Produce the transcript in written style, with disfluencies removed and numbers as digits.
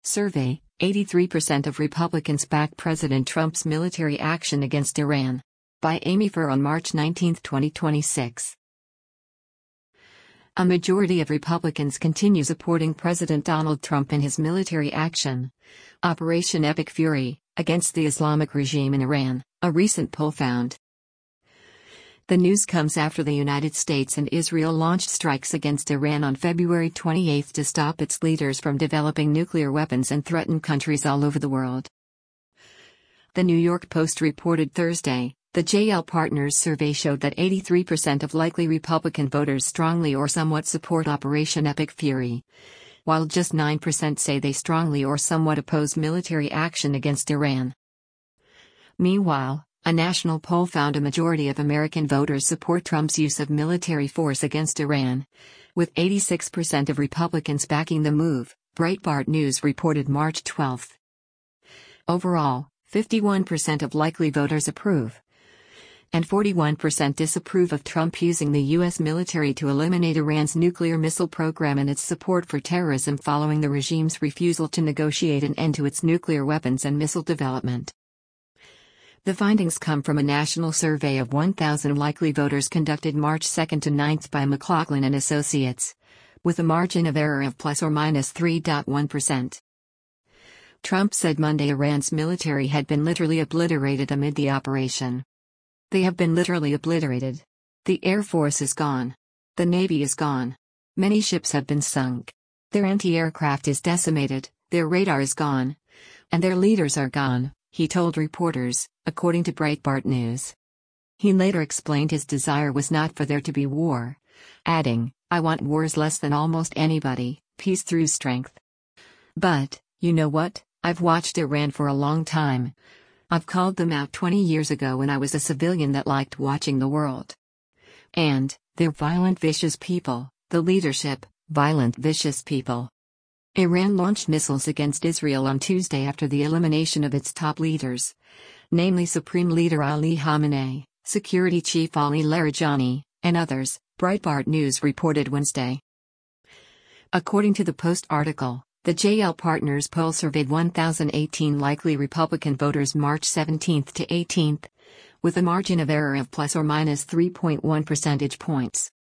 Survey: 83% of Republicans back President Trump's military action against Iran. By Amy Furr on March 19, 2026. A majority of Republicans continue supporting President Donald Trump in his military action, Operation Epic Fury, against the Islamic regime in Iran, a recent poll found. The news comes after the United States and Israel launched strikes against Iran on February 28 to stop its leaders from developing nuclear weapons and threaten countries all over the world. The New York Post reported Thursday, the JL Partners survey showed that 83% of likely Republican voters strongly or somewhat support Operation Epic Fury, while just 9% say they strongly or somewhat oppose military action against Iran. Meanwhile, a national poll found a majority of American voters support Trump's use of military force against Iran, with 86% of Republicans backing the move, Breitbart News reported March 12. Overall, 51% of likely voters approve, and 41% disapprove of Trump using the U.S. military to eliminate Iran's nuclear missile program and its support for terrorism following the regime's refusal to negotiate an end to its nuclear weapons and missile development. The findings come from a national survey of 1,000 likely voters conducted March 2 to 9 by McLaughlin and Associates, with a margin of error of plus or minus 3.1%. Trump said Monday Iran's military had been literally obliterated amid the operation. They have been literally obliterated. The Air Force is gone. The Navy is gone. Many ships have been sunk. Their anti-aircraft is decimated, their radar is gone. And their leaders are gone, he told reporters, according to Breitbart News. He later explained his desire was not for there to be war, adding, "I want wars less than almost anybody, peace through strength. But, you know what, I've watched Iran for a long time. I've called them out 20 years ago when I was a civilian that liked watching the world. And, they're violent, vicious people, the leadership, violent, vicious people." Iran launched missiles against Israel on Tuesday after the elimination of its top leaders, namely Supreme Leader Ali Khamenei, Security Chief Ali Larijani, and others, Breitbart News reported Wednesday. According to the Post article, the JL Partners poll surveyed 1,018 likely Republican voters March 17 to 18, with a margin of error of plus or minus 3.1 percentage points.